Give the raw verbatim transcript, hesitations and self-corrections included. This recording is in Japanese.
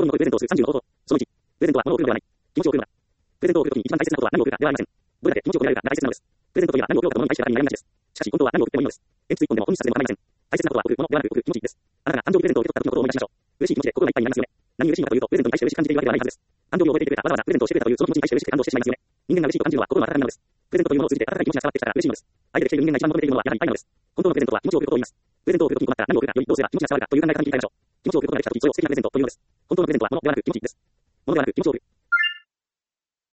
心のプレゼントをするさんじゅうの方法。そのいち、プレゼントは物を送るのではない。気持ちを送るのだ。プレゼントを送るときに一番大切なことは何を送るかではありません。どれだけ気持ちを込められるかが大切なのです。プレゼントといえば何を送ろうかと物に対して当たり前になりがちです。しかし、本当は何を送ってもいいのです。鉛筆一本でも本にさせても構いません。大切なことは送るものではなく送る気持ちです。あなたが誕生日プレゼントを受け取った時のことを思い出しましょう。嬉しい気持ちで心がいっぱいになりますよね。何に嬉しいのかというと、プレゼントに対して嬉しく感じているわけではないはずです。誕生日を覚えていてくれた、わざわざプレゼントをしてくれたというその気持ちに対して嬉しく感動してしまいますよね。人間が嬉しいと感じるのは心の温かみなのです。プレゼントというものを通じて温かい気持ちが伝わってきたら嬉しいのです。相手で来ている人間が一番求めているものはやはり愛なのです。本当のプレゼントは気持ちを送ることを言います。プレゼントを送るときに困ったら何を送るかよりどうすれば気持ちが伝わるかという考え方に切り替えましょう。気持ちを送ることができたとき、それを素敵なプレゼントというのです。本当のプレゼントは物ではなく気持ちです。物ではなく気持ちを送る。